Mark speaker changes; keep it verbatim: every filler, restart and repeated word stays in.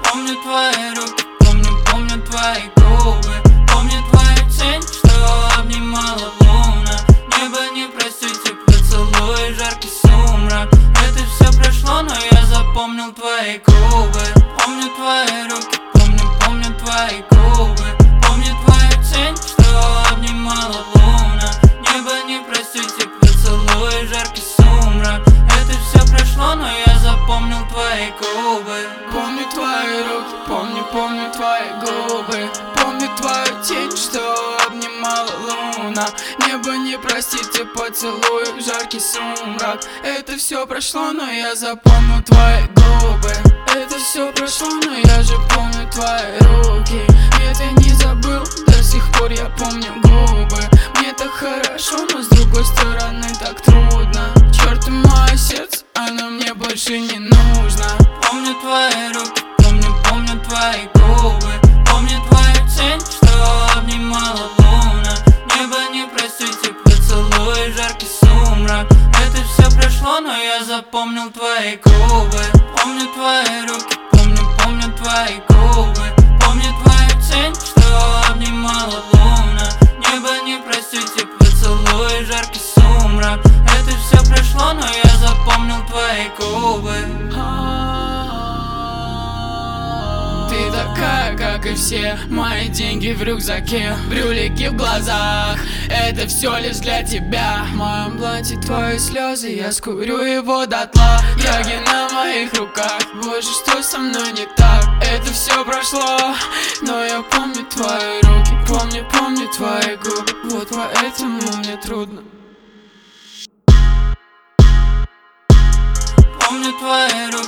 Speaker 1: Помню твои руки, помню, помню твои губы. Помню твою тень, что обнимала луна. Небо не простите, поцелуй, жаркий сумрак. Это все прошло, но я запомнил твои губы. Помню твои руки, помню, помню твои губы. Помню твою тень, что обнимала луна. Небо не простите, поцелуй, жаркий сумрак. Это все прошло, но я запомнил твои губы.
Speaker 2: Помню твои руки, помню, помню твои губы. Помню твою тень, что обнимала луна. Небо не простите, поцелуй, жаркий сумрак. Это все прошло, но я запомнил твои губы. Это все прошло, но я же помню твои руки. Нет, я не забыл, до сих пор я помню губы. Мне так хорошо, но с другой стороны так трудно. Черт, мое сердце, оно мне больше не нужно.
Speaker 1: Помню твои руки, помню, помню твои губы. Помню твою тень, что обнимала луна. Небо не простите, поцелуй, жаркий сумрак. Это все прошло, но я запомнил твои губы. Помню твои руки, помню, помню твои губы. Помню твою тень, что обнимала луна. Небо не простите, поцелуй, жаркий сумрак. Это все прошло, но я запомнил твои губы.
Speaker 2: Ты такая, как и все, мои деньги в рюкзаке, брюлики в глазах, это все лишь для тебя. В моем платье твои слезы, я скурю его дотла. Яги на моих руках, боже, что со мной не так? Это все прошло, но я помню твои руки, помню, помню твои губы. Вот поэтому мне трудно.
Speaker 1: Помню твои руки,